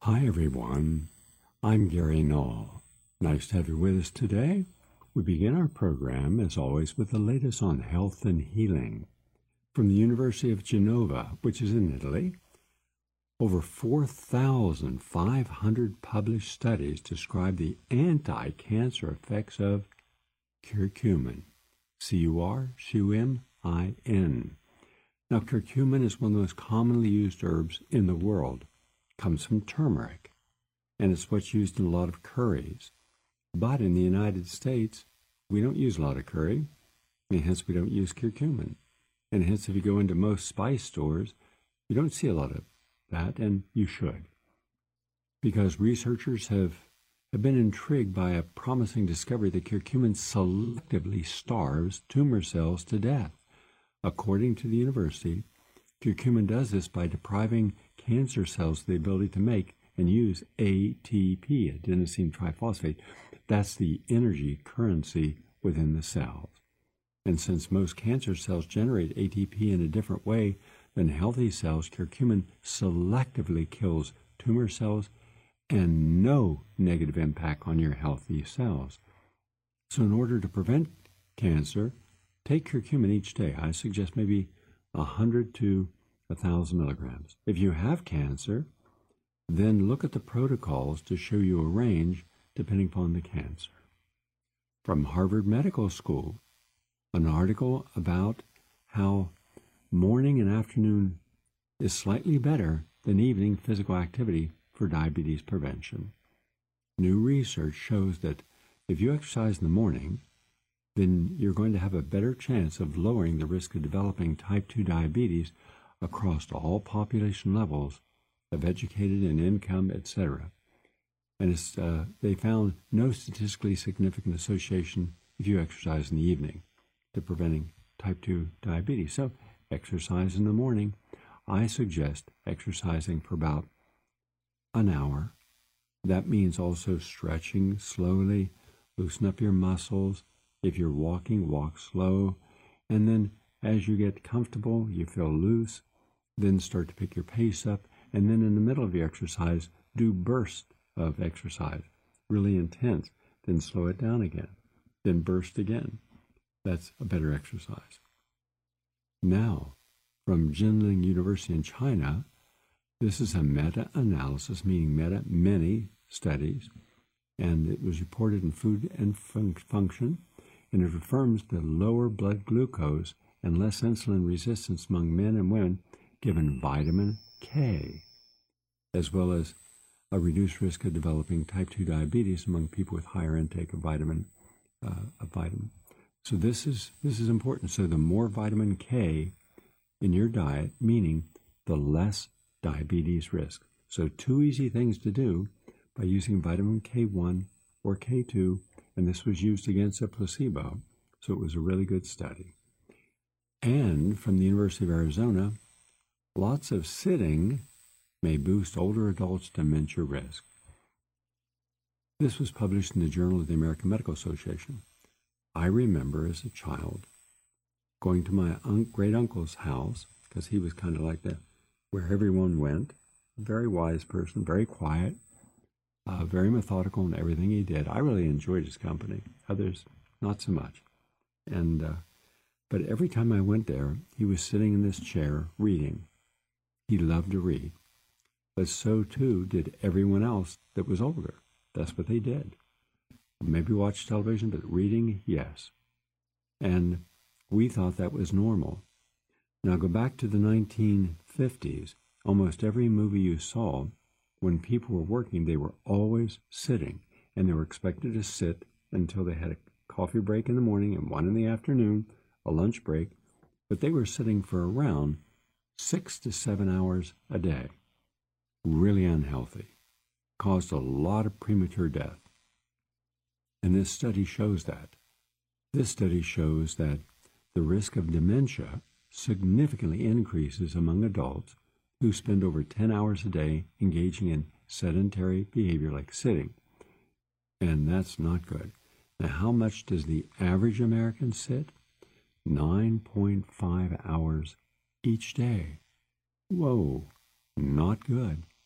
Hi, everyone. I'm Gary Null. Nice to have you with us today. We begin our program, as always, with the latest on health and healing. From the University of Genova, which is in Italy, over 4,500 published studies describe the anti-cancer effects of curcumin, C-U-R-C-U-M-I-N. Now, curcumin is one of the most commonly used herbs in the world. It comes from turmeric, and it's what's used in a lot of curries. But in the United States, we don't use a lot of curry, and hence we don't use curcumin. And hence, if you go into most spice stores, you don't see a lot of that, and you should. Because researchers have been intrigued by a promising discovery that curcumin selectively starves tumor cells to death. According to the university, curcumin does this by depriving cancer cells of the ability to make and use ATP, adenosine triphosphate. That's the energy currency within the cells. And since most cancer cells generate ATP in a different way than healthy cells, curcumin selectively kills tumor cells and no negative impact on your healthy cells. So in order to prevent cancer, take curcumin each day. I suggest maybe 100 to 1,000 milligrams. If you have cancer, then look at the protocols to show you a range depending upon the cancer. From Harvard Medical School, an article about how morning and afternoon is slightly better than evening physical activity for diabetes prevention. New research shows that if you exercise in the morning, then you're going to have a better chance of lowering the risk of developing type 2 diabetes across all population levels of educated and income, etc. And they found no statistically significant association if you exercise in the evening to preventing type 2 diabetes. So exercise in the morning. I suggest exercising for about an hour. That means also stretching slowly, loosen up your muscles. If you're walking, walk slow. And then as you get comfortable, you feel loose, then start to pick your pace up. And then in the middle of your exercise, do bursts of exercise, really intense. Then slow it down again. Then burst again. That's a better exercise. Now, from Jinling University in China, this is a meta-analysis, meaning many studies, and it was reported in Food and Function, and it affirms the lower blood glucose and less insulin resistance among men and women given vitamin K, as well as a reduced risk of developing type 2 diabetes among people with higher intake of vitamin. So this is important. So the more vitamin K in your diet, meaning the less diabetes risk. So two easy things to do by using vitamin K1 or K2, and this was used against a placebo, so it was a really good study. And from the University of Arizona, lots of sitting may boost older adults' dementia risk. This was published in the Journal of the American Medical Association. I remember as a child going to my great-uncle's house, because he was kind of like that, where everyone went. Very wise person, very quiet, very methodical in everything he did. I really enjoyed his company. Others, not so much. But every time I went there, he was sitting in this chair reading. He loved to read. But so, too, did everyone else that was older. That's what they did. Maybe watch television, but reading, yes. And we thought that was normal. Now go back to the 1950s. Almost every movie you saw, when people were working, they were always sitting, and they were expected to sit until they had a coffee break in the morning and one in the afternoon, a lunch break, but they were sitting for around 6 to 7 hours a day. Really unhealthy. Caused a lot of premature death. And this study shows that. This study shows that the risk of dementia significantly increases among adults who spend over 10 hours a day engaging in sedentary behavior like sitting. And that's not good. Now, how much does the average American sit? 9.5 hours each day. Whoa, not good.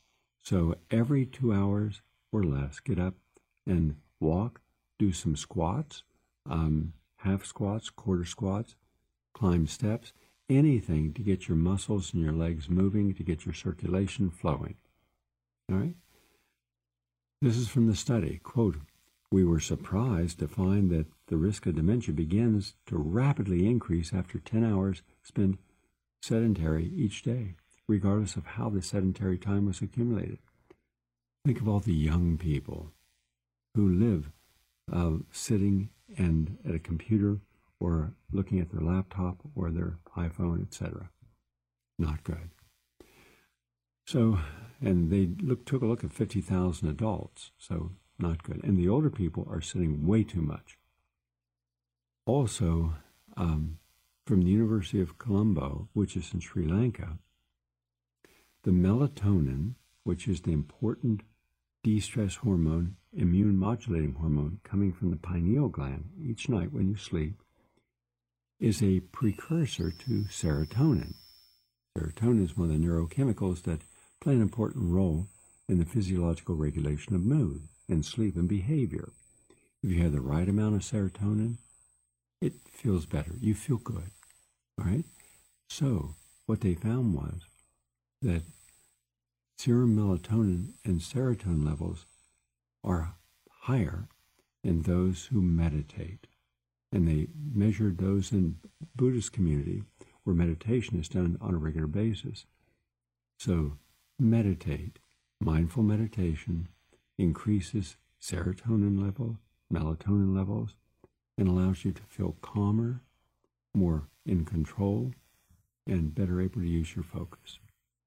So every 2 hours or less, get up and walk, do some squats, half squats, quarter squats, climb steps, anything to get your muscles and your legs moving, to get your circulation flowing. All right? This is from the study. Quote, "We were surprised to find that the risk of dementia begins to rapidly increase after 10 hours spent sedentary each day, regardless of how the sedentary time was accumulated." Think of all the young people who live sitting and at a computer or looking at their laptop or their iPhone, etc. Not good. So, and they took a look at 50,000 adults, so not good. And the older people are sitting way too much. Also, from the University of Colombo, which is in Sri Lanka, the melatonin, which is the important de-stress hormone, immune modulating hormone coming from the pineal gland each night when you sleep, is a precursor to serotonin. Serotonin is one of the neurochemicals that play an important role in the physiological regulation of mood and sleep and behavior. If you have the right amount of serotonin, it feels better. You feel good. All right? So what they found was that serum melatonin and serotonin levels are higher in those who meditate. And they measured those in Buddhist community where meditation is done on a regular basis. So meditate. Mindful meditation increases serotonin level, melatonin levels, and allows you to feel calmer, more in control, and better able to use your focus.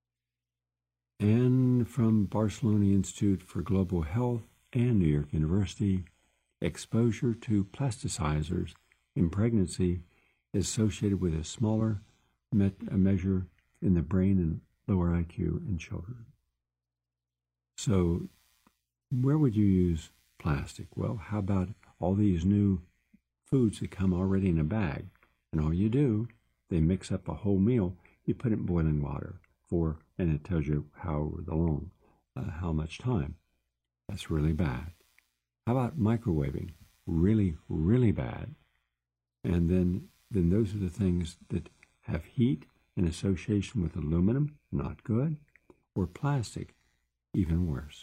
And from Barcelona Institute for Global Health and New York University, exposure to plasticizers in pregnancy is associated with a smaller measure in the brain and lower IQ in children. So where would you use plastic? Well, how about all these new foods that come already in a bag? And all you do, they mix up a whole meal, you put it in boiling water and it tells you how much time. That's really bad. How about microwaving? Really, really bad. And then those are the things that have heat in association with aluminum, not good, or plastic, even worse.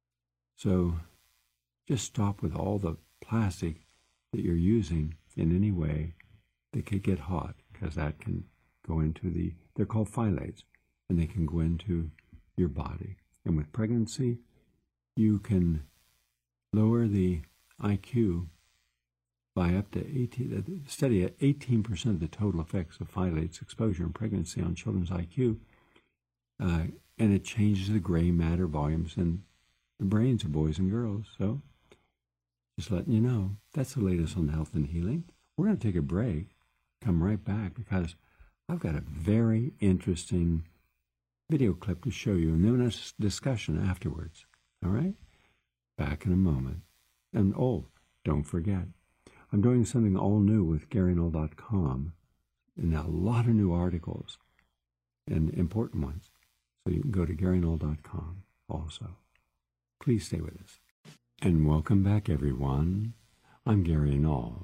So just stop with all the plastic that you're using in any way that could get hot, because that can go into they're called phthalates, and they can go into your body. And with pregnancy, you can lower the IQ by up to 18, study at 18% of the total effects of phthalates exposure in pregnancy on children's IQ, and it changes the gray matter volumes in the brains of boys and girls. So just letting you know, that's the latest on health and healing. We're going to take a break, come right back, because I've got a very interesting video clip to show you, and then a discussion afterwards. All right? Back in a moment. And don't forget, I'm doing something all new with GaryNull.com, and a lot of new articles, and important ones. So you can go to GaryNull.com also. Please stay with us. And welcome back, everyone. I'm Gary Null.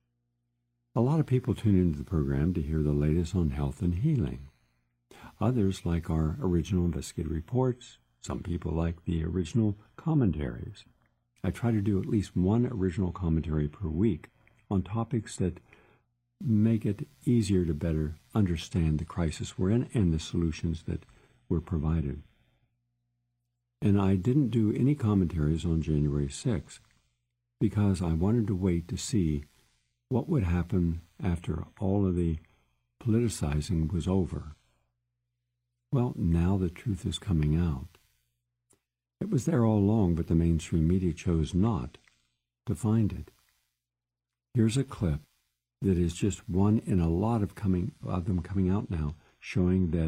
A lot of people tune into the program to hear the latest on health and healing. Others like our original investigative reports. Some people like the original commentaries. I try to do at least one original commentary per week on topics that make it easier to better understand the crisis we're in and the solutions that were provided. And I didn't do any commentaries on January 6th because I wanted to wait to see what would happen after all of the politicizing was over. Well, now the truth is coming out. It was there all along, but the mainstream media chose not to find it. Here's a clip that is just one in a lot of them coming out now, showing that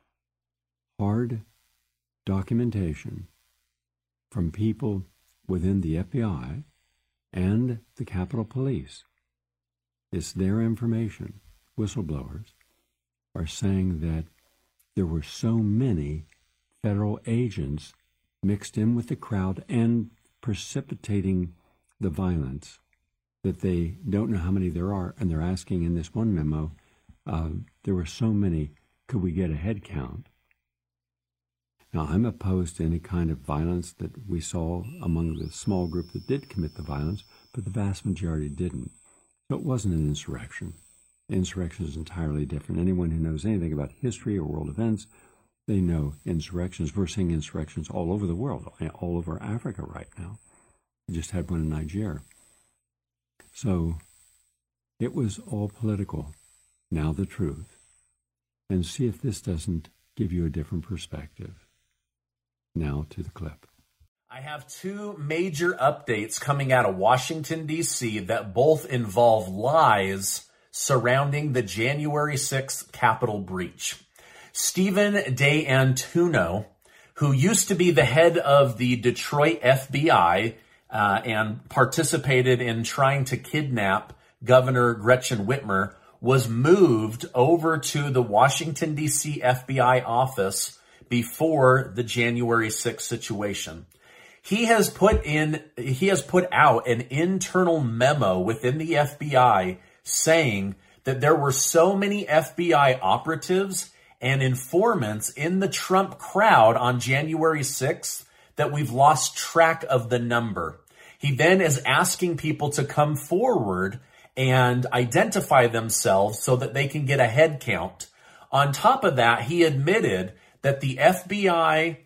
hard documentation from people within the FBI and the Capitol Police, it's their information, whistleblowers, are saying that there were so many federal agents mixed in with the crowd and precipitating the violence, that they don't know how many there are, and they're asking in this one memo, there were so many, could we get a head count? Now, I'm opposed to any kind of violence that we saw among the small group that did commit the violence, but the vast majority didn't. So it wasn't an insurrection. Insurrection is entirely different. Anyone who knows anything about history or world events, they know insurrections. We're seeing insurrections all over the world, all over Africa right now. We just had one in Nigeria. So it was all political. Now the truth. And see if this doesn't give you a different perspective. Now to the clip. I have two major updates coming out of Washington, D.C. that both involve lies surrounding the January 6th Capitol breach. Stephen D'Antuono, who used to be the head of the Detroit FBI and participated in trying to kidnap Governor Gretchen Whitmer, was moved over to the Washington, D.C. FBI office before the January 6th situation. He has put out an internal memo within the FBI saying that there were so many FBI operatives and informants in the Trump crowd on January 6th that we've lost track of the number. He then is asking people to come forward and identify themselves so that they can get a head count. On top of that, he admitted that the FBI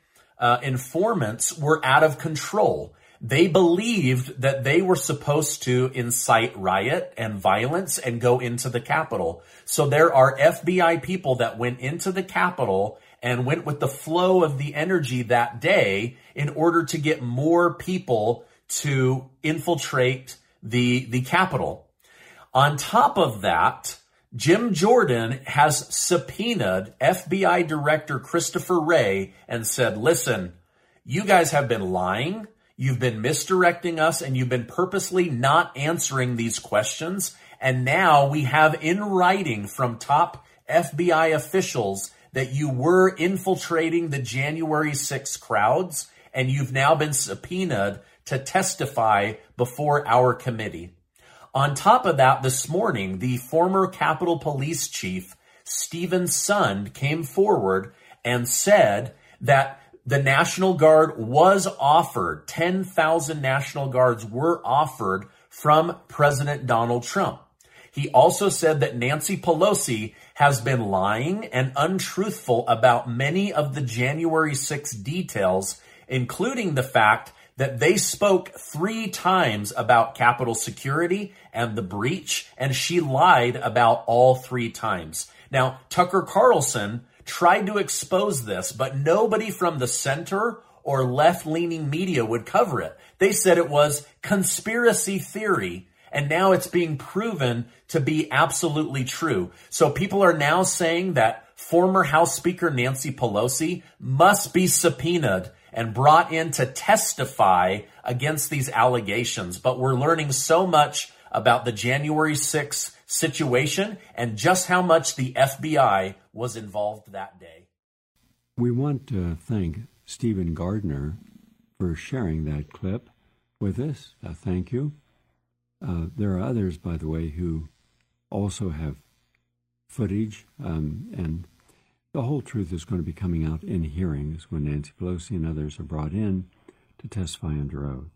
informants were out of control. They believed that they were supposed to incite riot and violence and go into the Capitol. So there are FBI people that went into the Capitol and went with the flow of the energy that day in order to get more people to infiltrate the Capitol. On top of that, Jim Jordan has subpoenaed FBI Director Christopher Wray and said, listen, you guys have been lying, you've been misdirecting us, and you've been purposely not answering these questions. And now we have in writing from top FBI officials that you were infiltrating the January 6th crowds, and you've now been subpoenaed to testify before our committee. On top of that, this morning, the former Capitol Police Chief, Stephen Sund, came forward and said that the National Guard was offered, 10,000 National Guards were offered from President Donald Trump. He also said that Nancy Pelosi has been lying and untruthful about many of the January 6 details, including the fact that they spoke 3 times about Capitol security and the breach, and she lied about all 3 times. Now, Tucker Carlson tried to expose this, but nobody from the center or left-leaning media would cover it. They said it was conspiracy theory, and now it's being proven to be absolutely true. So people are now saying that former House Speaker Nancy Pelosi must be subpoenaed and brought in to testify against these allegations. But we're learning so much about the January 6th situation and just how much the FBI was involved that day. We want to thank Stephen Gardner for sharing that clip with us. Thank you. There are others, by the way, who also have footage, and the whole truth is going to be coming out in hearings when Nancy Pelosi and others are brought in to testify under oath.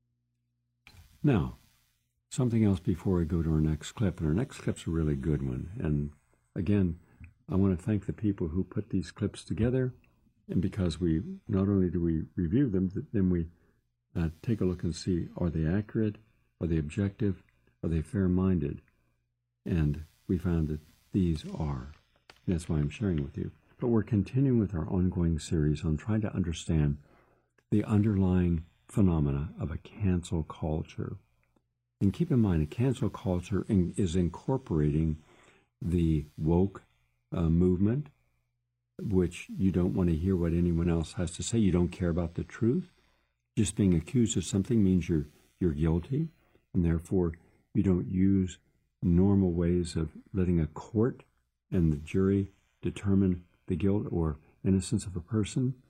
Now, something else before we go to our next clip, and our next clip's a really good one. And again, I want to thank the people who put these clips together, and because we not only do we review them, then we take a look and see, are they accurate, are they objective, are they fair-minded? And we found that these are. That's why I'm sharing with you. But we're continuing with our ongoing series on trying to understand the underlying phenomena of a cancel culture. And keep in mind, a cancel culture is incorporating the woke movement, which you don't want to hear what anyone else has to say. You don't care about the truth. Just being accused of something means you're guilty, and therefore you don't use normal ways of letting a court and the jury determine the guilt or innocence of a person.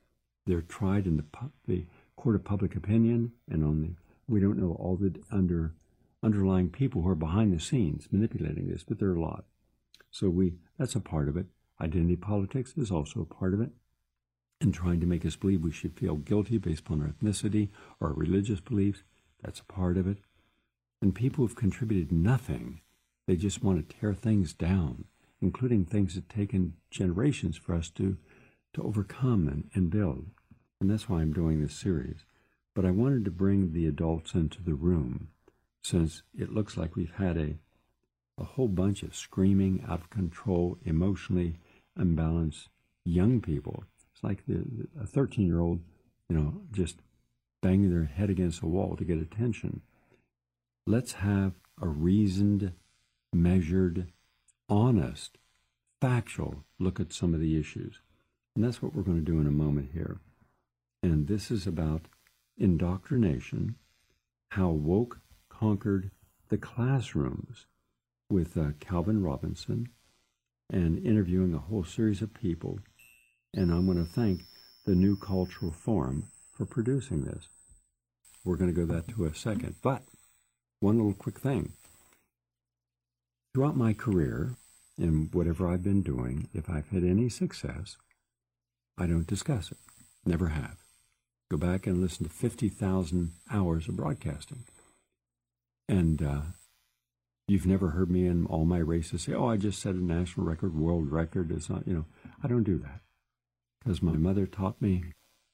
They're tried in the court of public opinion, and we don't know all the underlying people who are behind the scenes manipulating this, but there are a lot. So that's a part of it. Identity politics is also a part of it, and trying to make us believe we should feel guilty based upon our ethnicity or our religious beliefs. That's a part of it. And people who've contributed nothing, they just want to tear things down, including things that have taken generations for us to overcome and build. And that's why I'm doing this series. But I wanted to bring the adults into the room, since it looks like we've had a whole bunch of screaming, out of control, emotionally imbalanced young people. It's like a 13-year-old, just banging their head against a wall to get attention. Let's have a reasoned, measured, honest, factual look at some of the issues. And that's what we're going to do in a moment here. And this is about indoctrination, how woke conquered the classrooms, with Calvin Robinson, and interviewing a whole series of people. And I'm going to thank the New Cultural Forum for producing this. We're going to go that to a second. But one little quick thing. Throughout my career, in whatever I've been doing, if I've had any success, I don't discuss it. Never have. Go back and listen to 50,000 hours of broadcasting. And you've never heard me in all my races say, I just set a national record, world record. It's not, I don't do that. Because my mother taught me,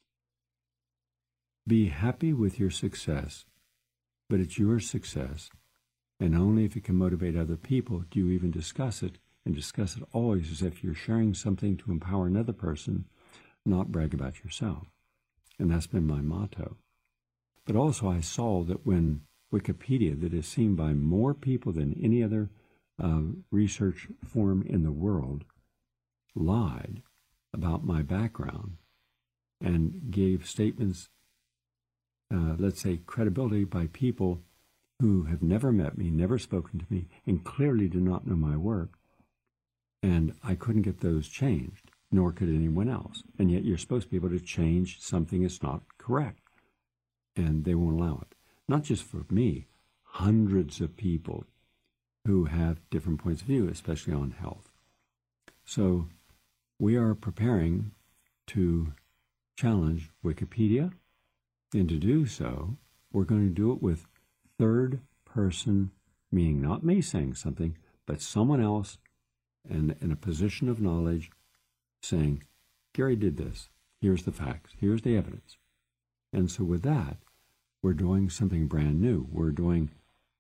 be happy with your success, but it's your success. And only if it can motivate other people do you even discuss it, and discuss it always as if you're sharing something to empower another person, not brag about yourself. And that's been my motto. But also I saw that when Wikipedia, that is seen by more people than any other research forum in the world, lied about my background and gave statements, let's say, credibility by people who have never met me, never spoken to me, and clearly do not know my work. And I couldn't get those changed, nor could anyone else. And yet you're supposed to be able to change something that's not correct. And they won't allow it. Not just for me, hundreds of people who have different points of view, especially on health. So we are preparing to challenge Wikipedia, and to do so, we're going to do it with third person, meaning not me saying something, but someone else in a position of knowledge saying, Gary did this, here's the facts, here's the evidence. And so with that, we're doing something brand new. We're doing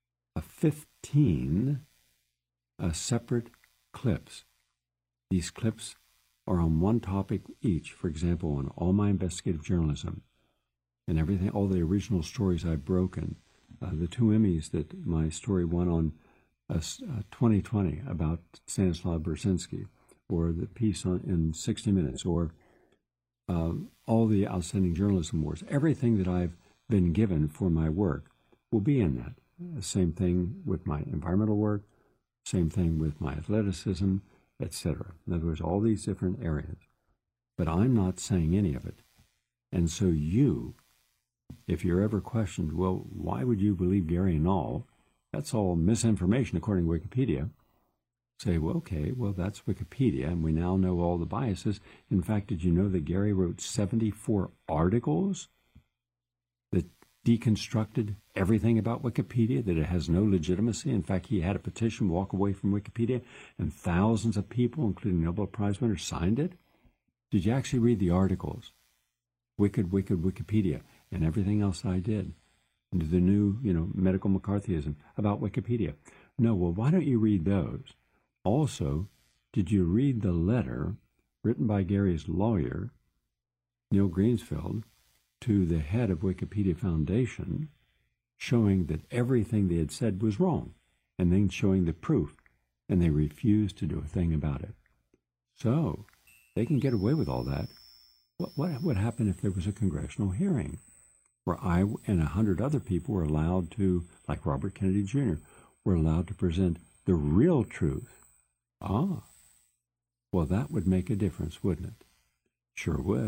15 separate clips. These clips are on one topic each. For example, on all my investigative journalism and everything, all the original stories I've broken, the 2 Emmys that my story won on 2020 about Stanislaw Bersinski, or the piece in 60 Minutes, or all the outstanding journalism awards. Everything that I've been given for my work will be in that. Same thing with my environmental work, same thing with my athleticism, etc. In other words, all these different areas. But I'm not saying any of it. And so you, if you're ever questioned, well, why would you believe Gary Null? That's all misinformation according to Wikipedia. Say, well, okay, well, that's Wikipedia, and we now know all the biases. In fact, did you know that Gary wrote 74 articles that deconstructed everything about Wikipedia, that it has no legitimacy? In fact, he had a petition walk away from Wikipedia, and thousands of people, including Nobel Prize winners, signed it. Did you actually read the articles? Wicked Wikipedia, and everything else I did, into the new, medical McCarthyism about Wikipedia. No, well, why don't you read those? Also, did you read the letter written by Gary's lawyer, Neil Greensfield, to the head of Wikipedia Foundation, showing that everything they had said was wrong, and then showing the proof, and they refused to do a thing about it? So, they can get away with all that. What would happen if there was a congressional hearing where I and 100 other people were allowed to, like Robert Kennedy Jr., were allowed to present the real truth? Well, that would make a difference, wouldn't it? Sure would.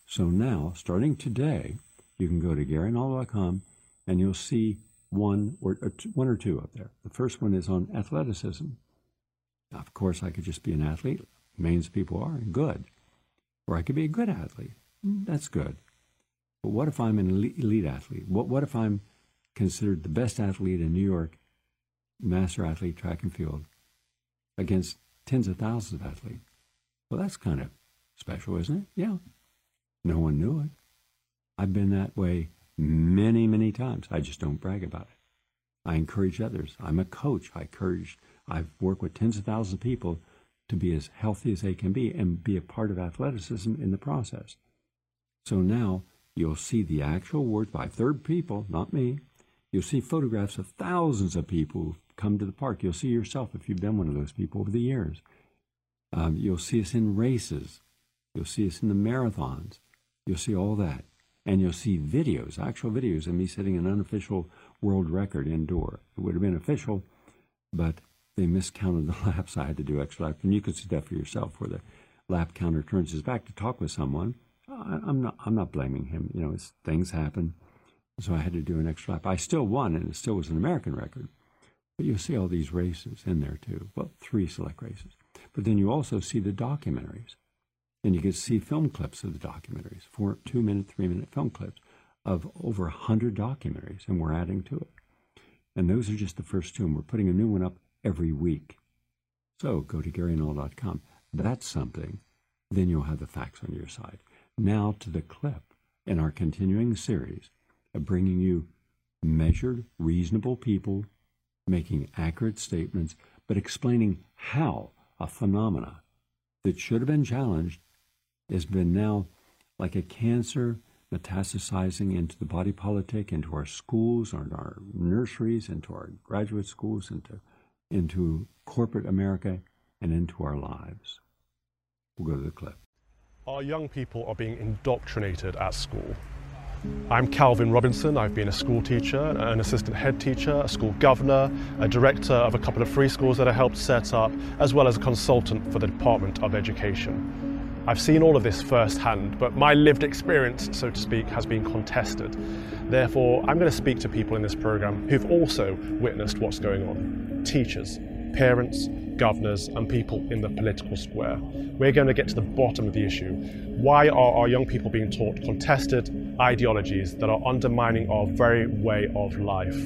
So now, starting today, you can go to GaryNall.com and you'll see one or two up there. The first one is on athleticism. Now, of course, I could just be an athlete. Millions of people are, and good. Or I could be a good athlete. That's good. But what if I'm an elite athlete? What if I'm considered the best athlete in New York, master athlete, track and field, against tens of thousands of athletes? Well, that's kind of special, isn't it? Yeah. No one knew it. I've been that way many, many times. I just don't brag about it. I encourage others. I'm a coach. I've worked with tens of thousands of people to be as healthy as they can be and be a part of athleticism in the process. So now you'll see the actual awards by third people, not me. You'll see photographs of thousands of people who've come to the park. You'll see yourself if you've been one of those people over the years. You'll see us in races. You'll see us in the marathons. You'll see all that. And you'll see videos, actual videos of me setting an unofficial world record indoor. It would have been official, but they miscounted the laps. I had to do extra laps. And you can see that for yourself where the lap counter turns his back to talk with someone. I'm not blaming him. You know, things happen. So I had to do an extra lap. I still won, and it still was an American record. But you'll see all these races in there too. Well, 3 select races. But then you also see the documentaries. And you can see film clips of the documentaries, 2-minute, 3-minute film clips of over 100 documentaries, and we're adding to it. And those are just the first 2, and we're putting a new one up every week. So go to GaryNall.com. That's something. Then you'll have the facts on your side. Now to the clip in our continuing series of bringing you measured, reasonable people making accurate statements, but explaining how a phenomena that should have been challenged has been now like a cancer metastasizing into the body politic, into our schools, into our nurseries, into our graduate schools, into corporate America, and into our lives. We'll go to the clip. Our young people are being indoctrinated at school. I'm Calvin Robinson. I've been a school teacher, an assistant head teacher, a school governor, a director of a couple of free schools that I helped set up, as well as a consultant for the Department of Education. I've seen all of this firsthand, but my lived experience, so to speak, has been contested. Therefore, I'm going to speak to people in this program who've also witnessed what's going on. Teachers, parents, governors, and people in the political square. We're going to get to the bottom of the issue. Why are our young people being taught contested ideologies that are undermining our very way of life?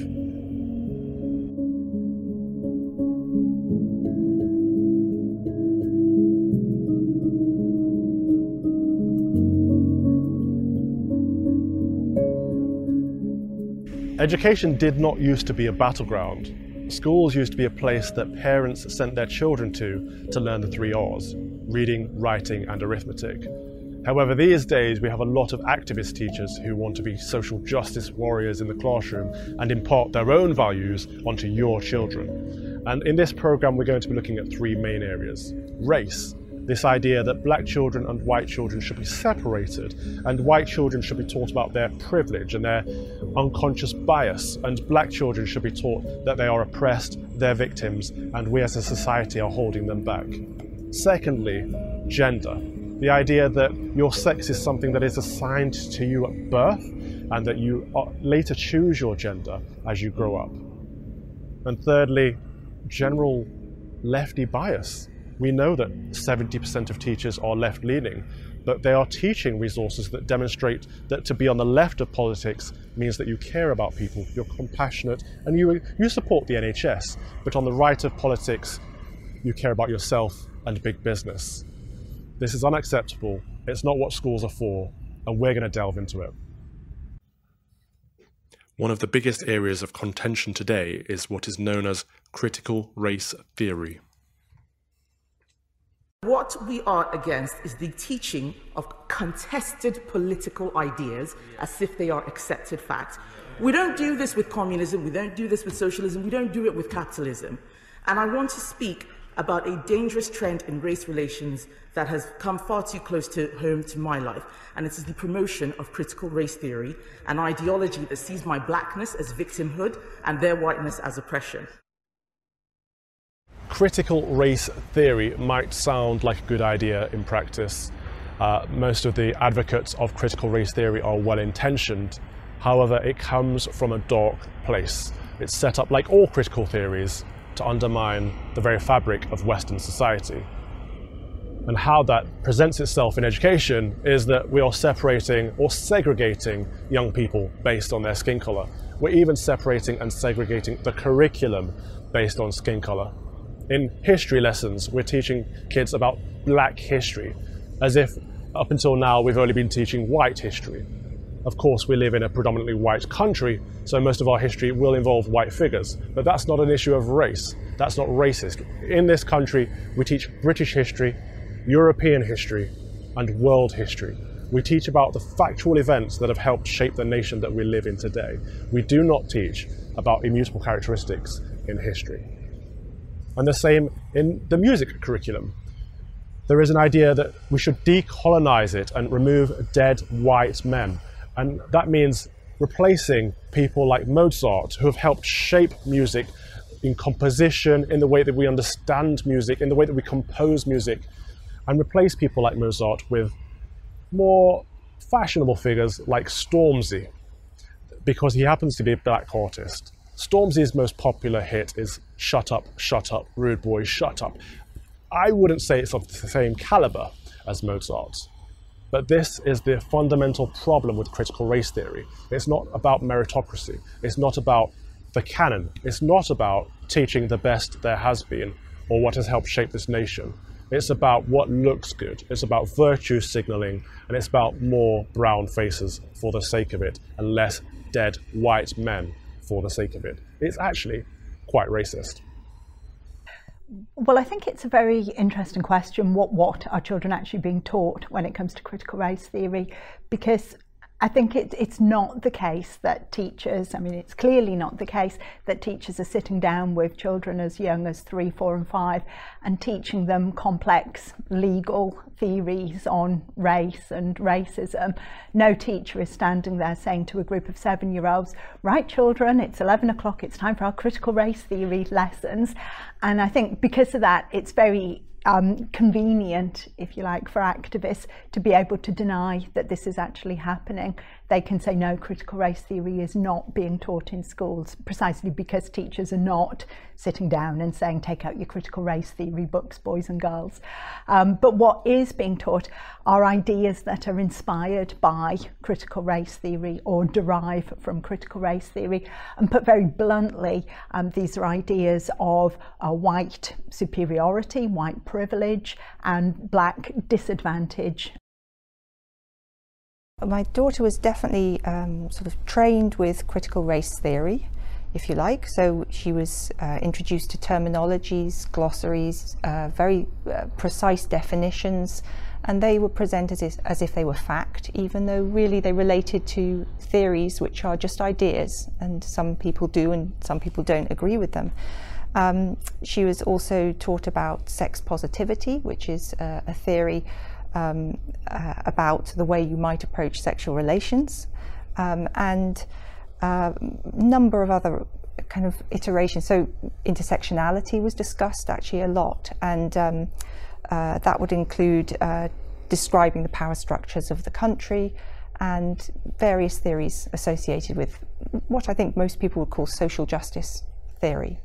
Education did not used to be a battleground. Schools used to be a place that parents sent their children to learn the 3 R's, reading, writing, and arithmetic. However, these days we have a lot of activist teachers who want to be social justice warriors in the classroom and impart their own values onto your children. And in this program, we're going to be looking at 3 main areas. Race. This idea that black children and white children should be separated, and white children should be taught about their privilege and their unconscious bias, and black children should be taught that they are oppressed, they're victims, and we as a society are holding them back. Secondly, gender. The idea that your sex is something that is assigned to you at birth, and that you later choose your gender as you grow up. And thirdly, general lefty bias. We know that 70% of teachers are left-leaning, but they are teaching resources that demonstrate that to be on the left of politics means that you care about people, you're compassionate, and you support the NHS. But on the right of politics, you care about yourself and big business. This is unacceptable. It's not what schools are for, and we're going to delve into it. One of the biggest areas of contention today is what is known as critical race theory. What we are against is the teaching of contested political ideas as if they are accepted facts. We don't do this with communism, we don't do this with socialism, we don't do it with capitalism. And I want to speak about a dangerous trend in race relations that has come far too close to home to my life. And it is the promotion of critical race theory, an ideology that sees my blackness as victimhood and their whiteness as oppression. Critical race theory might sound like a good idea in practice, Most of the advocates of critical race theory are well-intentioned. However, it comes from a dark place. It's set up, like all critical theories, to undermine the very fabric of Western society. And how that presents itself in education is that we are separating or segregating young people based on their skin color. We're even separating and segregating the curriculum based on skin color. In history lessons, we're teaching kids about black history, as if up until now we've only been teaching white history. Of course, we live in a predominantly white country, so most of our history will involve white figures. But that's not an issue of race. That's not racist. In this country, we teach British history, European history, and world history. We teach about the factual events that have helped shape the nation that we live in today. We do not teach about immutable characteristics in history. And the same in the music curriculum. There is an idea that we should decolonize it and remove dead white men. And that means replacing people like Mozart, who have helped shape music in composition, in the way that we understand music, in the way that we compose music, and replace people like Mozart with more fashionable figures like Stormzy, because he happens to be a black artist. Stormzy's most popular hit is Shut Up, Rude Boy, Shut Up. I wouldn't say it's of the same caliber as Mozart's, but this is the fundamental problem with critical race theory. It's not about meritocracy. It's not about the canon. It's not about teaching the best there has been or what has helped shape this nation. It's about what looks good. It's about virtue signaling, and it's about more brown faces for the sake of it and less dead white men for the sake of it. It's actually quite racist. Well, I think it's a very interesting question, what are children actually being taught when it comes to critical race theory? Because I think it's not the case that teachers, it's clearly not the case that teachers are sitting down with children as young as 3, 4 and 5 and teaching them complex legal theories on race and racism. No teacher is standing there saying to a group of 7-year-olds, right children, it's 11 o'clock, it's time for our critical race theory lessons. And I think because of that, it's very convenient, if you like, for activists to be able to deny that this is actually happening. They can say no, critical race theory is not being taught in schools, precisely because teachers are not sitting down and saying take out your critical race theory books, boys and girls. But what is being taught are ideas that are inspired by critical race theory or derive from critical race theory. And put very bluntly, these are ideas of white superiority, white privilege and black disadvantage. My daughter was definitely sort of trained with critical race theory, if you like. So she was introduced to terminologies, glossaries, very precise definitions, and they were presented as if they were fact, even though really they related to theories which are just ideas, and some people do and some people don't agree with them. She was also taught about sex positivity, which is a theory about the way you might approach sexual relations, and a number of other kind of iterations. So intersectionality was discussed actually a lot, and that would include describing the power structures of the country and various theories associated with what I think most people would call social justice theory.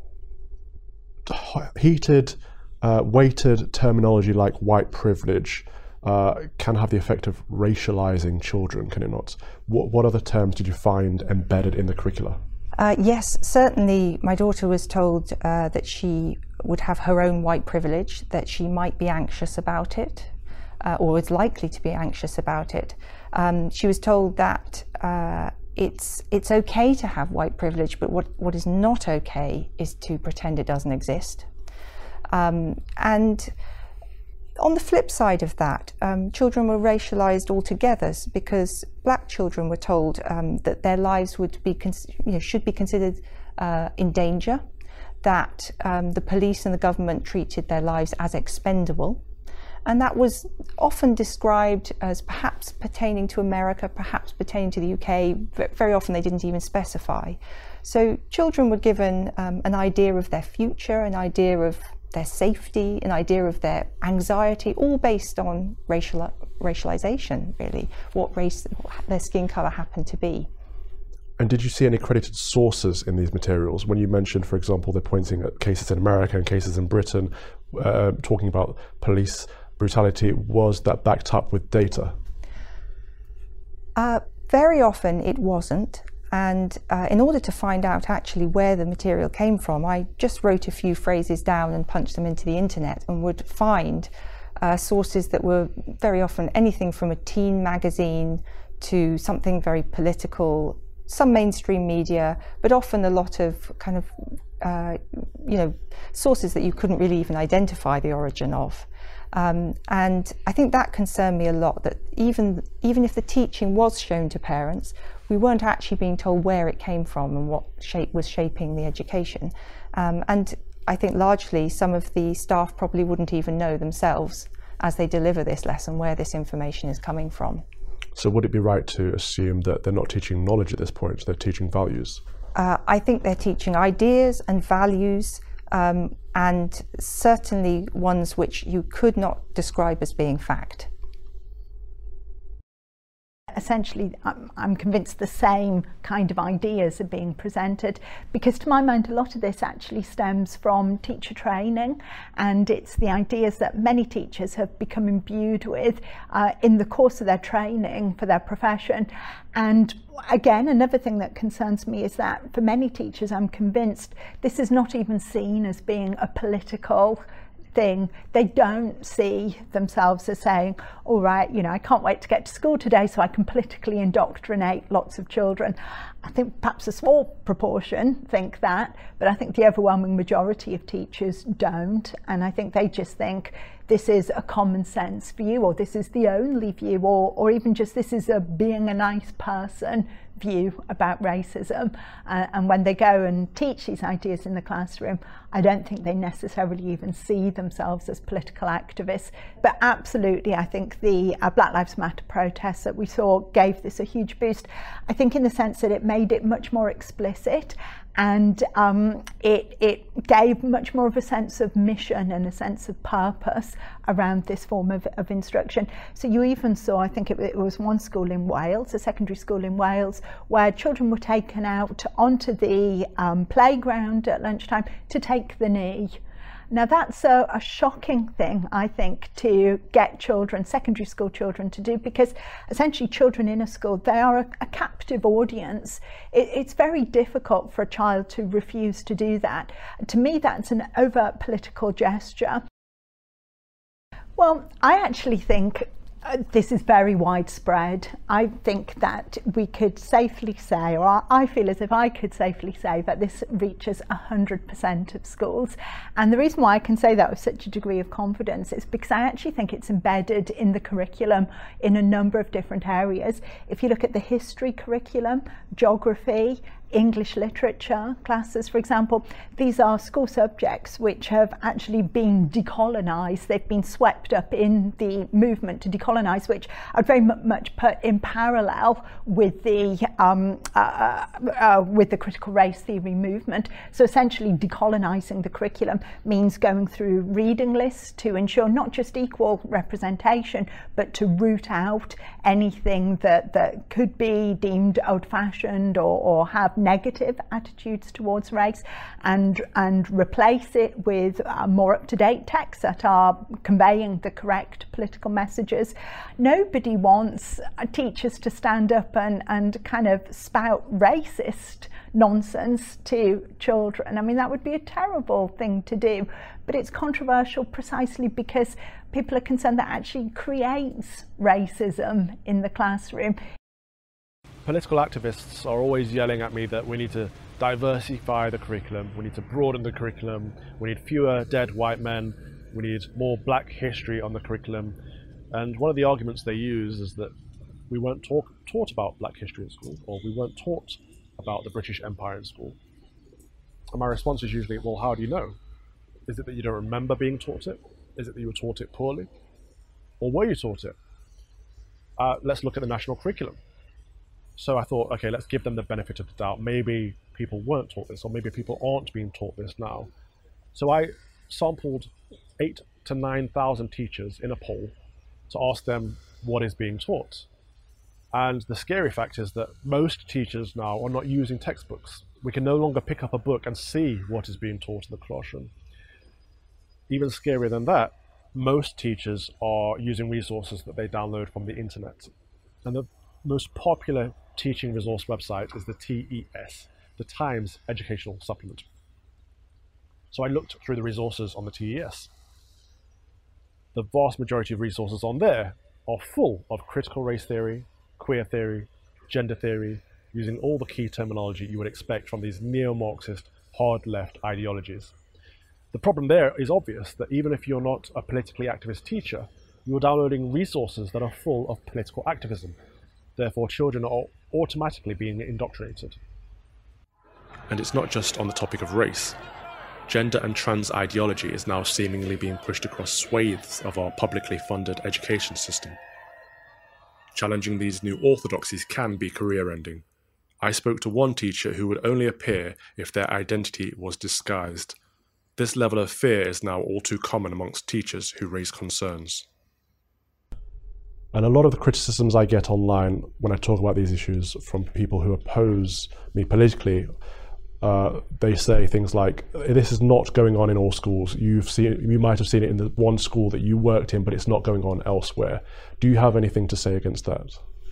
Heated, weighted terminology like white privilege can have the effect of racializing children, can it not? What other terms did you find embedded in the curricula? Yes, certainly my daughter was told that she would have her own white privilege, that she might be anxious about it, or is likely to be anxious about it. She was told that it's okay to have white privilege, but what is not okay is to pretend it doesn't exist. And on the flip side of that, children were racialized altogether because black children were told that their lives would be should be considered in danger, that the police and the government treated their lives as expendable. And that was often described as perhaps pertaining to America, perhaps pertaining to the UK. Very often they didn't even specify. So children were given an idea of their future, an idea of their safety, an idea of their anxiety, all based on racialization, really, what race their skin color happened to be. And did you see any credited sources in these materials? When you mentioned, for example, they're pointing at cases in America and cases in Britain, talking about police brutality, was that backed up with data? Very often it wasn't. And in order to find out actually where the material came from, I just wrote a few phrases down and punched them into the internet, and would find sources that were very often anything from a teen magazine to something very political, some mainstream media, but often a lot of kind of, sources that you couldn't really even identify the origin of. And I think that concerned me a lot, that even if the teaching was shown to parents, we weren't actually being told where it came from and what shape was shaping the education. And I think largely some of the staff probably wouldn't even know themselves as they deliver this lesson where this information is coming from. So would it be right to assume that they're not teaching knowledge at this point, they're teaching values? I think they're teaching ideas and values, and certainly ones which you could not describe as being fact. Essentially, I'm convinced the same kind of ideas are being presented, because to my mind a lot of this actually stems from teacher training, and it's the ideas that many teachers have become imbued with in the course of their training for their profession. And again, another thing that concerns me is that for many teachers, I'm convinced this is not even seen as being a political thing. They don't see themselves as saying, all right, I can't wait to get to school today so I can politically indoctrinate lots of children. I think perhaps a small proportion think that, but I think the overwhelming majority of teachers don't. And I think they just think this is a common sense view, or this is the only view, or even just this is a being a nice person view about racism. And when they go and teach these ideas in the classroom, I don't think they necessarily even see themselves as political activists. But absolutely, I think the Black Lives Matter protests that we saw gave this a huge boost. I think in the sense that it made it much more explicit, and it gave much more of a sense of mission and a sense of purpose around this form of instruction. So you even saw, I think it was one school in Wales, a secondary school in Wales, where children were taken out onto the playground at lunchtime to take the knee. Now that's a shocking thing, I think, to get children, secondary school children, to do, because essentially children in a school, they are a captive audience. It's very difficult for a child to refuse to do that. To me, that's an overt political gesture. Well, I actually think this is very widespread. I think that we could safely say, or I feel as if I could safely say, that this reaches 100% of schools. And the reason why I can say that with such a degree of confidence is because I actually think it's embedded in the curriculum in a number of different areas. If you look at the history curriculum, geography, English literature classes, for example, these are school subjects which have actually been decolonised. They've been swept up in the movement to decolonise, which are very much put in parallel with the critical race theory movement. So essentially decolonising the curriculum means going through reading lists to ensure not just equal representation, but to root out anything that could be deemed old-fashioned or have negative attitudes towards race, and replace it with more up-to-date texts that are conveying the correct political messages. Nobody wants teachers to stand up and kind of spout racist nonsense to children. I mean, that would be a terrible thing to do, but it's controversial precisely because people are concerned that actually creates racism in the classroom. Political activists are always yelling at me that we need to diversify the curriculum, we need to broaden the curriculum, we need fewer dead white men, we need more black history on the curriculum. And one of the arguments they use is that we weren't taught about black history in school, or we weren't taught about the British Empire in school. And my response is usually, well, how do you know? Is it that you don't remember being taught it? Is it that you were taught it poorly? Or were you taught it? Let's look at the national curriculum. So I thought, okay, let's give them the benefit of the doubt. Maybe people weren't taught this, or maybe people aren't being taught this now. So I sampled 8,000 to 9,000 teachers in a poll to ask them what is being taught. And the scary fact is that most teachers now are not using textbooks. We can no longer pick up a book and see what is being taught in the classroom. Even scarier than that, most teachers are using resources that they download from the internet. And the most popular teaching resource website is the TES, the Times Educational Supplement. So I looked through the resources on the TES. The vast majority of resources on there are full of critical race theory, queer theory, gender theory, using all the key terminology you would expect from these neo-Marxist, hard-left ideologies. The problem there is obvious, that even if you're not a politically activist teacher, you're downloading resources that are full of political activism. Therefore, children are automatically being indoctrinated. And it's not just on the topic of race. Gender and trans ideology is now seemingly being pushed across swathes of our publicly funded education system. Challenging these new orthodoxies can be career-ending. I spoke to one teacher who would only appear if their identity was disguised. This level of fear is now all too common amongst teachers who raise concerns. And a lot of the criticisms I get online when I talk about these issues from people who oppose me politically, they say things like, this is not going on in all schools. You might have seen it in the one school that you worked in, but it's not going on elsewhere. Do you have anything to say against that?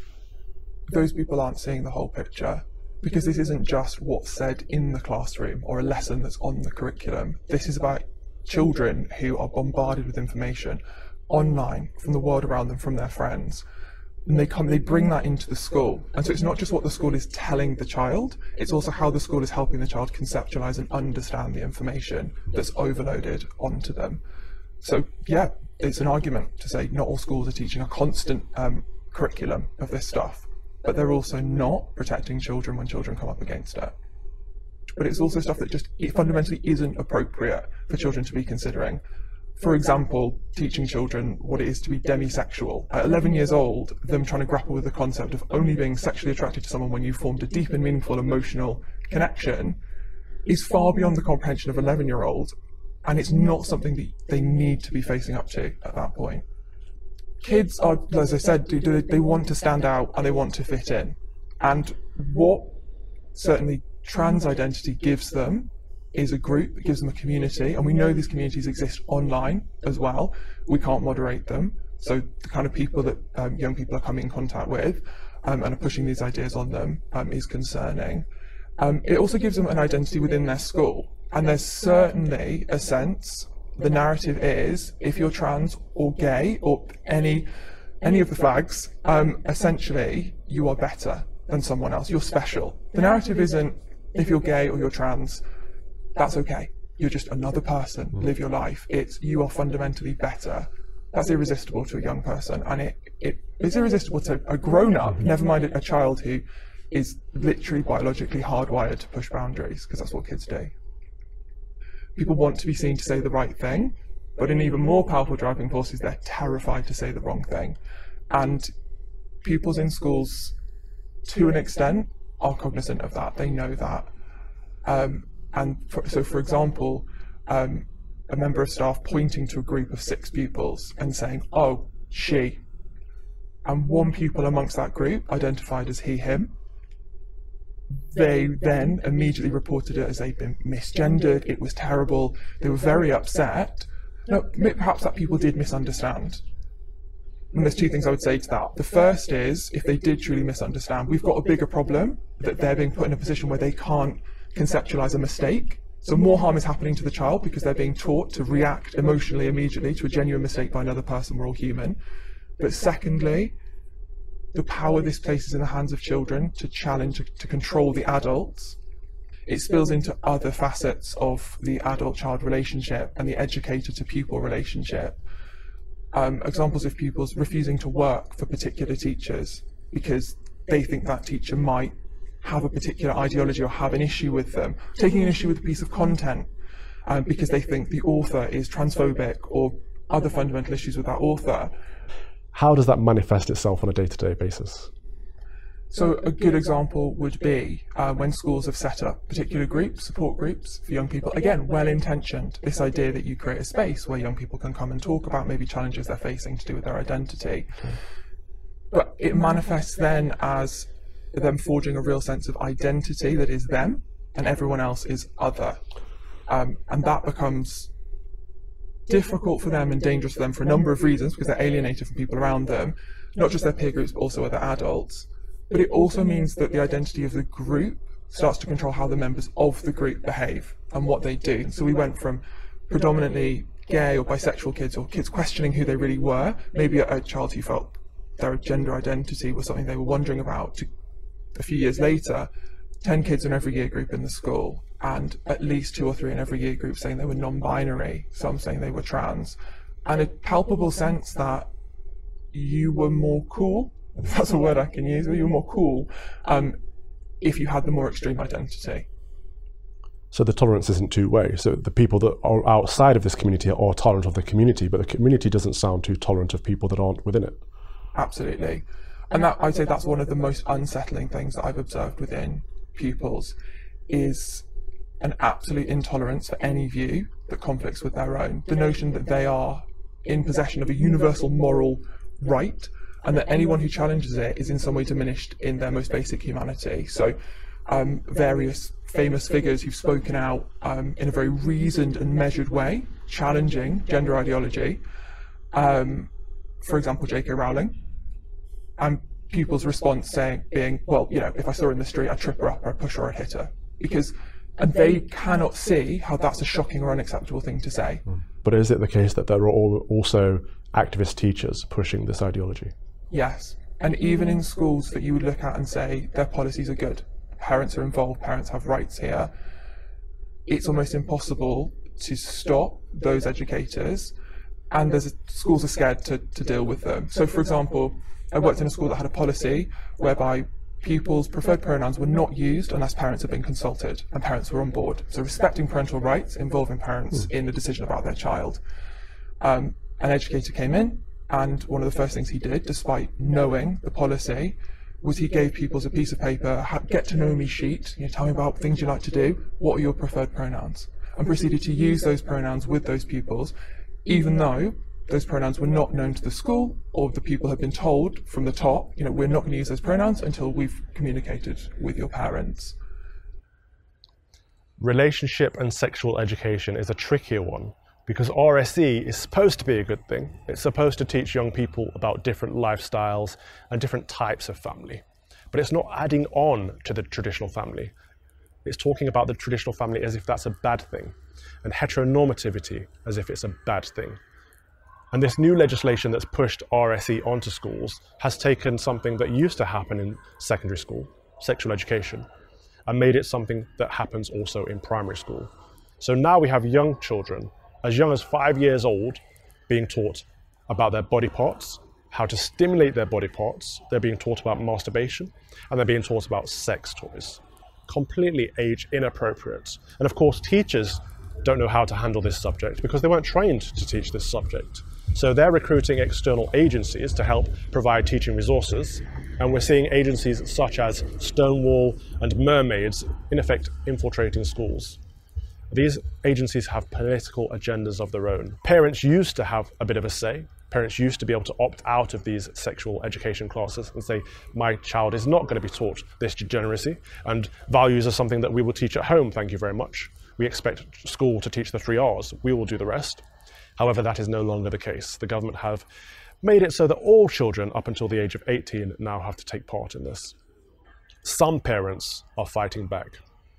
Those people aren't seeing the whole picture, because this isn't just what's said in the classroom or a lesson that's on the curriculum. This is about children who are bombarded with information online from the world around them, from their friends. And they bring that into the school. And so it's not just what the school is telling the child, it's also how the school is helping the child conceptualize and understand the information that's overloaded onto them. So yeah, it's an argument to say not all schools are teaching a constant curriculum of this stuff, but they're also not protecting children when children come up against it. But it's also stuff that just fundamentally isn't appropriate for children to be considering. For example, teaching children what it is to be demisexual. At 11 years old, them trying to grapple with the concept of only being sexually attracted to someone when you've formed a deep and meaningful emotional connection is far beyond the comprehension of 11-year-olds, and it's not something that they need to be facing up to at that point. Kids are, as I said, they want to stand out and they want to fit in. And what certainly trans identity gives them is a group, it gives them a community, and we know these communities exist online as well. We can't moderate them, so the kind of people that young people are coming in contact with and are pushing these ideas on them is concerning. It also gives them an identity within their school, and there's certainly a sense, the narrative is, if you're trans or gay or any of the flags, essentially you are better than someone else, you're special. The narrative isn't, if you're gay or you're trans, that's okay. You're just another person. Live your life. It's, you are fundamentally better. That's irresistible to a young person, and it's irresistible to a grown-up, never mind a child who is literally biologically hardwired to push boundaries, because that's what kids do. People want to be seen to say the right thing, but an even more powerful driving force is they're terrified to say the wrong thing. And pupils in schools, to an extent, are cognizant of that. They know that. So, for example, a member of staff pointing to a group of 6 pupils and saying, "Oh, she," and one pupil amongst that group identified as he, him. They then immediately reported it as they'd been misgendered, it was terrible, they were very upset. Now, perhaps that people did misunderstand. And there's 2 things I would say to that. The first is, if they did truly misunderstand, we've got a bigger problem, that they're being put in a position where they can't conceptualize a mistake. So more harm is happening to the child because they're being taught to react emotionally immediately to a genuine mistake by another person. We're all human. But secondly, the power this places in the hands of children to challenge, to control the adults, it spills into other facets of the adult-child relationship and the educator-to-pupil relationship. Examples of pupils refusing to work for particular teachers because they think that teacher might have a particular ideology or have an issue with them, taking an issue with a piece of content because they think the author is transphobic or other fundamental issues with that author. How does that manifest itself on a day-to-day basis? So a good example would be when schools have set up particular groups, support groups for young people. Again, well-intentioned, this idea that you create a space where young people can come and talk about maybe challenges they're facing to do with their identity. But it manifests then as them forging a real sense of identity that is them and everyone else is other. And that becomes difficult for them and dangerous for them for a number of reasons, because they're alienated from people around them, not just their peer groups, but also other adults. But it also means that the identity of the group starts to control how the members of the group behave and what they do. So we went from predominantly gay or bisexual kids, or kids questioning who they really were, maybe a child who felt their gender identity was something they were wondering about, to a few years later, 10 kids in every year group in the school, and at least 2 or 3 in every year group saying they were non-binary, some saying they were trans, and a palpable sense that you were more cool, if that's a word I can use, or you were more cool if you had the more extreme identity. So the tolerance isn't two-way. So the people that are outside of this community are tolerant of the community, but the community doesn't sound too tolerant of people that aren't within it. Absolutely. And that, I'd say that's one of the most unsettling things that I've observed within pupils, is an absolute intolerance for any view that conflicts with their own. The notion that they are in possession of a universal moral right, and that anyone who challenges it is in some way diminished in their most basic humanity. So various famous figures who've spoken out in a very reasoned and measured way, challenging gender ideology. For example, J.K. Rowling, and pupils' response being, well, you know, if I saw her in the street, I'd trip her up, or I'd push her, or I'd hit her. And they cannot see how that's a shocking or unacceptable thing to say. But is it the case that there are also activist teachers pushing this ideology? Yes, and even in schools that you would look at and say their policies are good, parents are involved, parents have rights here, it's almost impossible to stop those educators, and schools are scared to deal with them. So for example, I worked in a school that had a policy whereby pupils' preferred pronouns were not used unless parents had been consulted and parents were on board. So respecting parental rights, involving parents in the decision about their child. An educator came in, and one of the first things he did, despite knowing the policy, was he gave pupils a piece of paper, get to know me sheet, tell me about things you like to do, what are your preferred pronouns? And proceeded to use those pronouns with those pupils, even though those pronouns were not known to the school, or the pupil had been told from the top, we're not going to use those pronouns until we've communicated with your parents. Relationship and sexual education is a trickier one, because RSE is supposed to be a good thing. It's supposed to teach young people about different lifestyles and different types of family. But it's not adding on to the traditional family. It's talking about the traditional family as if that's a bad thing, and heteronormativity as if it's a bad thing. And this new legislation that's pushed RSE onto schools has taken something that used to happen in secondary school, sexual education, and made it something that happens also in primary school. So now we have young children, as young as 5 years old, being taught about their body parts, how to stimulate their body parts. They're being taught about masturbation, and they're being taught about sex toys. Completely age inappropriate. And of course, teachers don't know how to handle this subject because they weren't trained to teach this subject. So they're recruiting external agencies to help provide teaching resources, and we're seeing agencies such as Stonewall and Mermaids in effect infiltrating schools. These agencies have political agendas of their own. Parents used to have a bit of a say. Parents used to be able to opt out of these sexual education classes and say, my child is not going to be taught this degeneracy, and values are something that we will teach at home, thank you very much. We expect school to teach the 3 R's, we will do the rest. However, that is no longer the case. The government have made it so that all children up until the age of 18 now have to take part in this. Some parents are fighting back.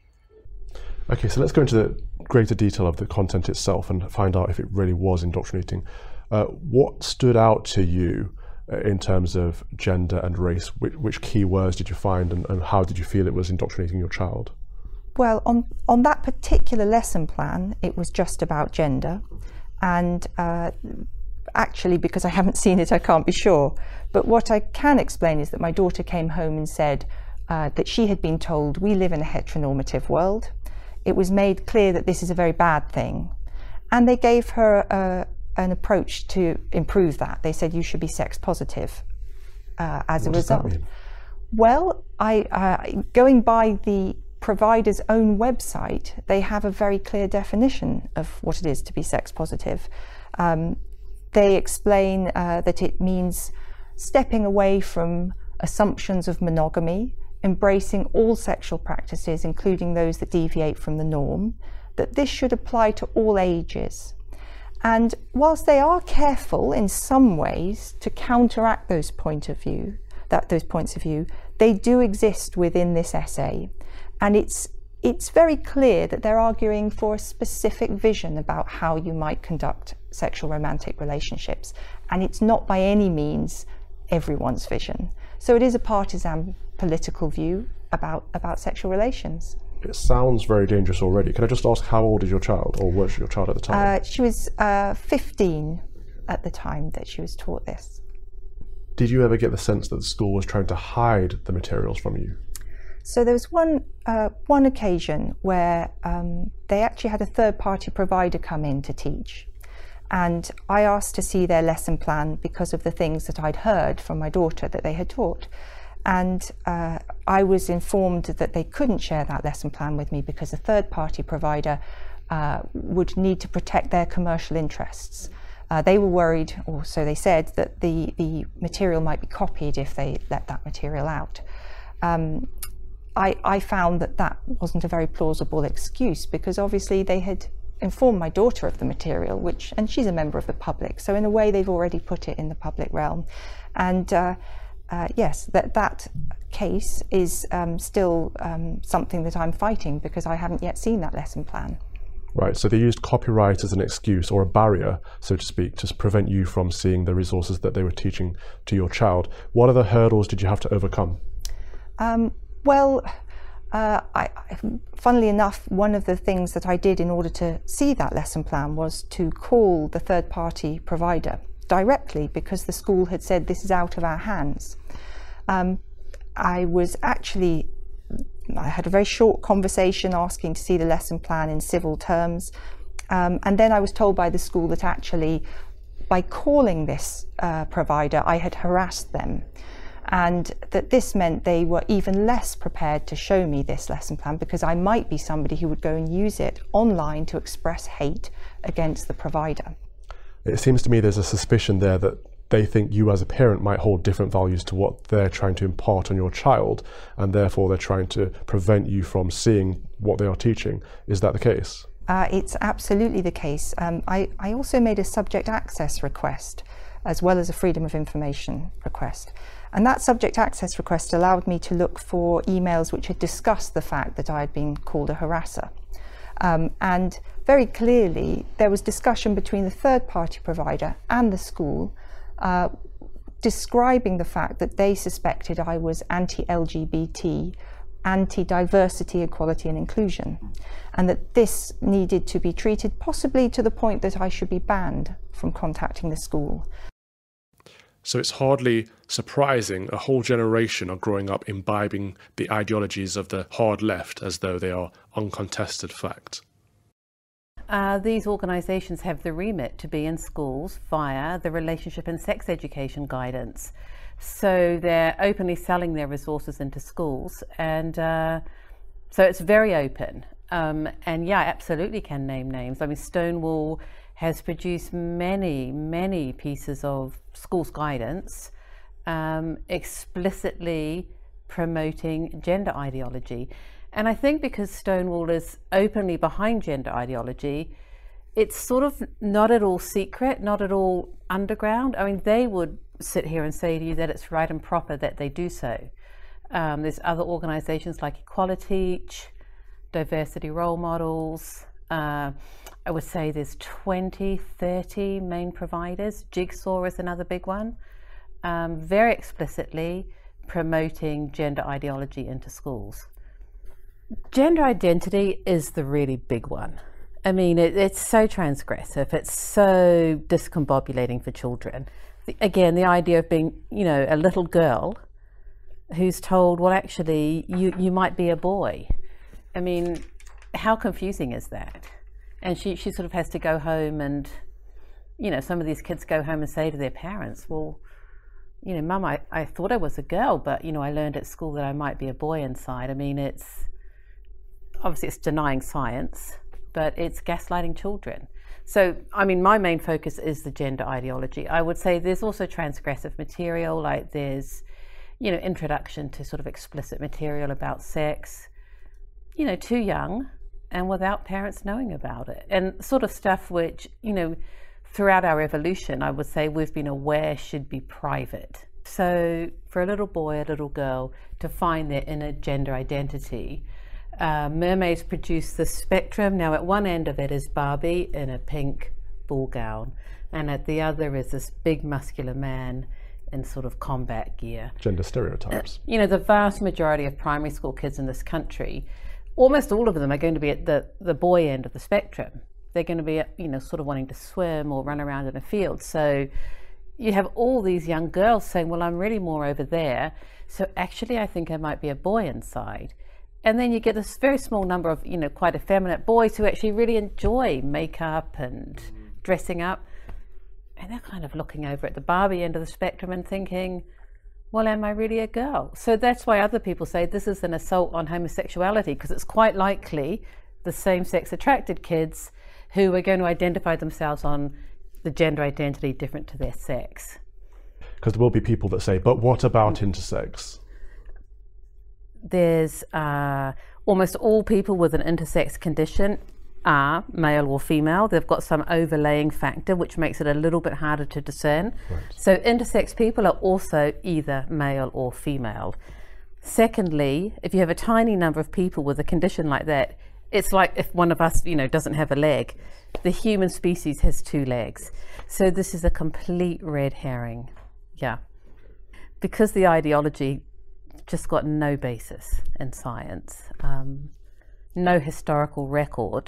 Okay, so let's go into the greater detail of the content itself and find out if it really was indoctrinating. What stood out to you in terms of gender and race? Which key words did you find, and how did you feel it was indoctrinating your child? Well, on that particular lesson plan, it was just about gender. And actually, because I haven't seen it, I can't be sure. But what I can explain is that my daughter came home and said that she had been told we live in a heteronormative world. It was made clear that this is a very bad thing. And they gave her an approach to improve that. They said you should be sex positive as a result. What does that mean? Well, going by the provider's own website, they have a very clear definition of what it is to be sex positive. They explain that it means stepping away from assumptions of monogamy, embracing all sexual practices, including those that deviate from the norm, that this should apply to all ages. And whilst they are careful in some ways to counteract those points of view, they do exist within this essay. And it's very clear that they're arguing for a specific vision about how you might conduct sexual romantic relationships. And it's not by any means everyone's vision. So it is a partisan political view about sexual relations. It sounds very dangerous already. Can I just ask, how old is your child, or was your child at the time? She was 15 at the time that she was taught this. Did you ever get the sense that the school was trying to hide the materials from you? So there was one occasion where they actually had a third-party provider come in to teach. And I asked to see their lesson plan because of the things that I'd heard from my daughter that they had taught. And I was informed that they couldn't share that lesson plan with me because a third-party provider would need to protect their commercial interests. They were worried, or so they said, that the material might be copied if they let that material out. I found that wasn't a very plausible excuse, because obviously they had informed my daughter of the material, and she's a member of the public, so in a way they've already put it in the public realm. And yes, that case is still something that I'm fighting, because I haven't yet seen that lesson plan. Right, so they used copyright as an excuse, or a barrier, so to speak, to prevent you from seeing the resources that they were teaching to your child. What other hurdles did you have to overcome? Funnily enough, one of the things that I did in order to see that lesson plan was to call the third-party provider directly, because the school had said this is out of our hands. I had a very short conversation asking to see the lesson plan in civil terms, and then I was told by the school that actually by calling this provider I had harassed them, and that this meant they were even less prepared to show me this lesson plan, because I might be somebody who would go and use it online to express hate against the provider. It seems to me there's a suspicion there that they think you as a parent might hold different values to what they're trying to impart on your child, and therefore they're trying to prevent you from seeing what they are teaching. Is that the case? It's absolutely the case. I also made a subject access request as well as a freedom of information request. And that subject access request allowed me to look for emails which had discussed the fact that I had been called a harasser. And very clearly there was discussion between the third-party provider and the school describing the fact that they suspected I was anti-LGBT, anti-diversity, equality and inclusion, and that this needed to be treated possibly to the point that I should be banned from contacting the school. So it's hardly surprising a whole generation are growing up imbibing the ideologies of the hard left as though they are uncontested fact. These organisations have the remit to be in schools via the relationship and sex education guidance. So they're openly selling their resources into schools, and so it's very open. And yeah, absolutely can name names. I mean, Stonewall has produced many pieces of schools guidance explicitly promoting gender ideology. And I think because Stonewall is openly behind gender ideology, it's sort of not at all secret, not at all underground. I mean, they would sit here and say to you that it's right and proper that they do so. There's other organizations like Equaliteach, Diversity Role Models. I would say there's 20, 30 main providers. Jigsaw is another big one. Very explicitly promoting gender ideology into schools. Gender identity is the really big one. I mean, it's so transgressive. It's so discombobulating for children. Again, the idea of being, a little girl who's told, well, actually, you might be a boy. I mean, how confusing is that? And she sort of has to go home and, some of these kids go home and say to their parents, well, you know, Mum, I thought I was a girl, but, you know, I learned at school that I might be a boy inside. I mean, it's denying science, but it's gaslighting children. So, I mean, my main focus is the gender ideology. I would say there's also transgressive material, like there's, you know, introduction to sort of explicit material about sex, you know, too young and without parents knowing about it. And sort of stuff which, you know, throughout our evolution, I would say we've been aware should be private. So for a little boy, a little girl to find their inner gender identity, Mermaids produced the spectrum. Now at one end of it is Barbie in a pink ball gown, and at the other is this big muscular man in sort of combat gear. Gender stereotypes. You know, the vast majority of primary school kids in this country, almost all of them are going to be at the boy end of the spectrum. They're going to be, you know, sort of wanting to swim or run around in a field. So you have all these young girls saying, well, I'm really more over there, so actually I think I might be a boy inside. And then you get this very small number of, you know, quite effeminate boys who actually really enjoy makeup and dressing up. And they're kind of looking over at the Barbie end of the spectrum and thinking, well, am I really a girl? So that's why other people say this is an assault on homosexuality, because it's quite likely the same-sex attracted kids who are going to identify themselves on the gender identity different to their sex. Because there will be people that say, but what about intersex? There's almost all people with an intersex condition are male or female. They've got some overlaying factor which makes it a little bit harder to discern. Right. So intersex people are also either male or female. Secondly, if you have a tiny number of people with a condition like that, it's like if one of us, you know, doesn't have a leg. The human species has 2 legs. So this is a complete red herring. Yeah. Because the ideology just got no basis in science, no historical record.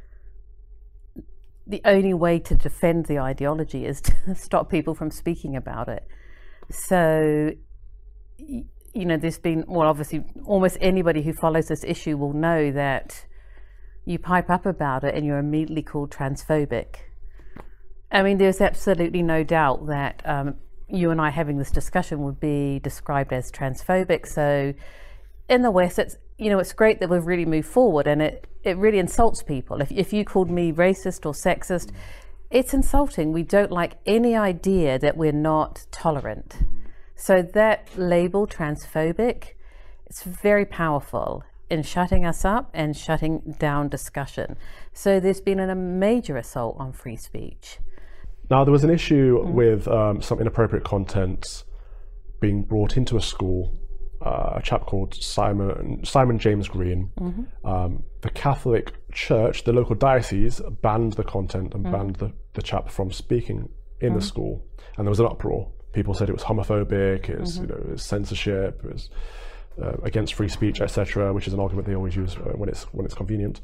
The only way to defend the ideology is to stop people from speaking about it. So, you know, there's been, well, obviously almost anybody who follows this issue will know that you pipe up about it and you're immediately called transphobic. I mean, there's absolutely no doubt that you and I having this discussion would be described as transphobic. So in the West, it's, you know, it's great that we've really moved forward, and it really insults people. If you called me racist or sexist, it's insulting. We don't like any idea that we're not tolerant. So that label, transphobic, it's very powerful in shutting us up and shutting down discussion. So there's been a major assault on free speech. Now, there was an issue with some inappropriate content being brought into a school. A chap called Simon James Green. The Catholic Church, the local diocese, banned the content and banned the chap from speaking in the school. And there was an uproar. People said it was homophobic, it was, you know, it was censorship, it was against free speech, etc., which is an argument they always use when it's convenient.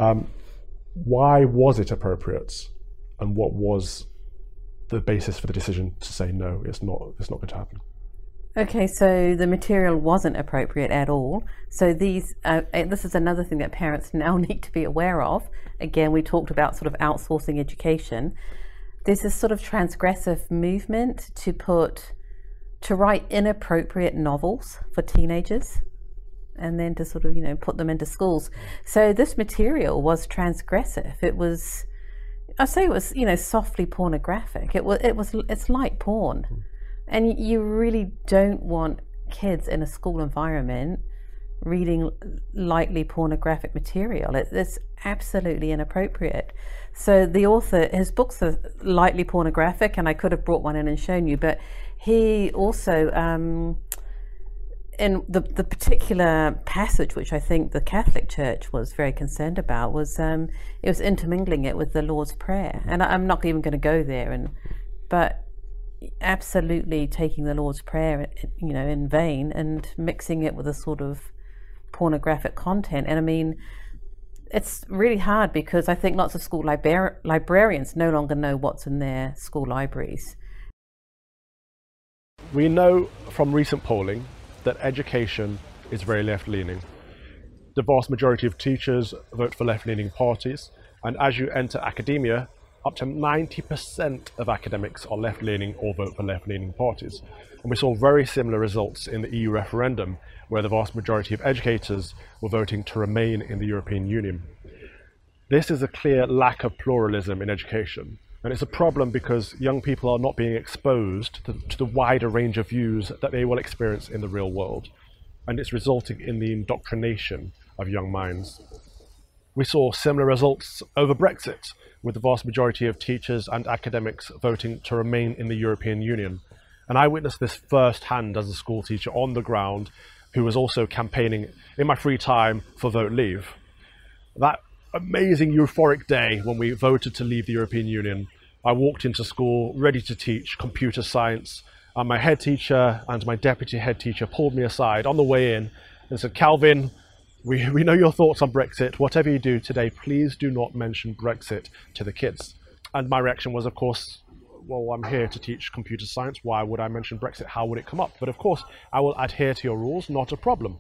Why was it appropriate, and what was the basis for the decision to say no, it's not going to happen? Okay, so the material wasn't appropriate at all. So this is another thing that parents now need to be aware of. Again, we talked about sort of outsourcing education. There's this sort of transgressive movement to write inappropriate novels for teenagers and then to sort of, you know, put them into schools. So this material was transgressive. It was, I say it was, you know, softly pornographic. It's light porn. And you really don't want kids in a school environment reading lightly pornographic material. It's absolutely inappropriate. So the author, his books are lightly pornographic, and I could have brought one in and shown you, but he also, in the particular passage which I think the Catholic Church was very concerned about was it was intermingling it with the Lord's Prayer. And I'm not even going to go there, but absolutely taking the Lord's Prayer, you know, in vain and mixing it with a sort of pornographic content. And I mean, it's really hard because I think lots of school librarians no longer know what's in their school libraries. We know from recent polling that education is very left-leaning. The vast majority of teachers vote for left-leaning parties, and as you enter academia, up to 90% of academics are left-leaning or vote for left-leaning parties. And we saw very similar results in the EU referendum, where the vast majority of educators were voting to remain in the European Union. This is a clear lack of pluralism in education. And it's a problem because young people are not being exposed to the wider range of views that they will experience in the real world. And it's resulting in the indoctrination of young minds. We saw similar results over Brexit, with the vast majority of teachers and academics voting to remain in the European Union. And I witnessed this firsthand as a school teacher on the ground, who was also campaigning in my free time for Vote Leave. That amazing euphoric day when we voted to leave the European Union, I walked into school ready to teach computer science, and my head teacher and my deputy head teacher pulled me aside on the way in and said, "Calvin, we know your thoughts on Brexit. Whatever you do today, please do not mention Brexit to the kids." And my reaction was, of course, well, I'm here to teach computer science. Why would I mention Brexit? How would it come up? But of course, I will adhere to your rules, not a problem.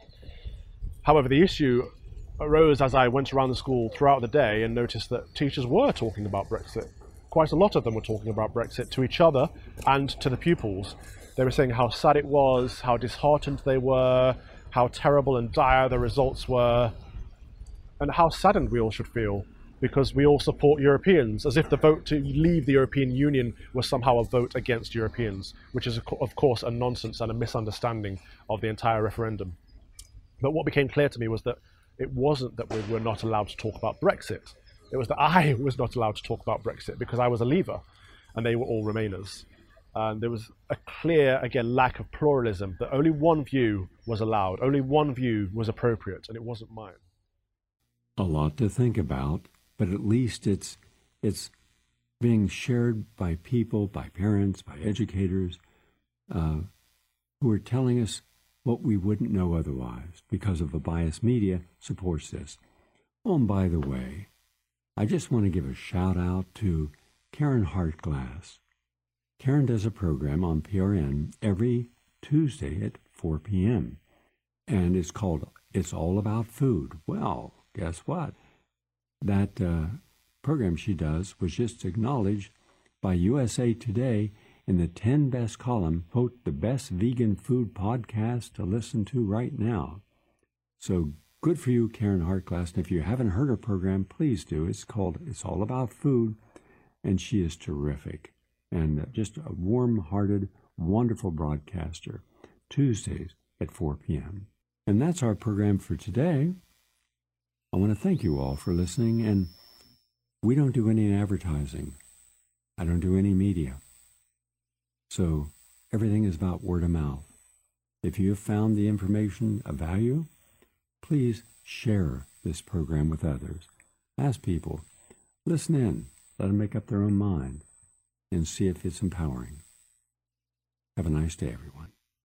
However, the issue arose as I went around the school throughout the day and noticed that teachers were talking about Brexit. Quite a lot of them were talking about Brexit to each other and to the pupils. They were saying how sad it was, how disheartened they were, how terrible and dire the results were, and how saddened we all should feel because we all support Europeans, as if the vote to leave the European Union was somehow a vote against Europeans, which is of course a nonsense and a misunderstanding of the entire referendum. But what became clear to me was that it wasn't that we were not allowed to talk about Brexit. It was that I was not allowed to talk about Brexit because I was a leaver and they were all remainers. And there was a clear, again, lack of pluralism, that only one view was allowed, only one view was appropriate, and it wasn't mine. A lot to think about, but at least it's being shared by people, by parents, by educators, who are telling us what we wouldn't know otherwise because of the biased media supports this. Oh, and by the way, I just want to give a shout out to Karen Hartglass. Karen does a program on PRN every Tuesday at 4 p.m. and it's called It's All About Food. Well, guess what? That program she does was just acknowledged by USA Today in the 10 best column, quote, the best vegan food podcast to listen to right now. So good for you, Karen Hartglass. And if you haven't heard her program, please do. It's called It's All About Food, and she is terrific. And just a warm-hearted, wonderful broadcaster, Tuesdays at 4 p.m. And that's our program for today. I want to thank you all for listening, and we don't do any advertising. I don't do any media. So everything is about word of mouth. If you have found the information of value, please share this program with others. Ask people, listen in, let them make up their own mind, and see if it's empowering. Have a nice day, everyone.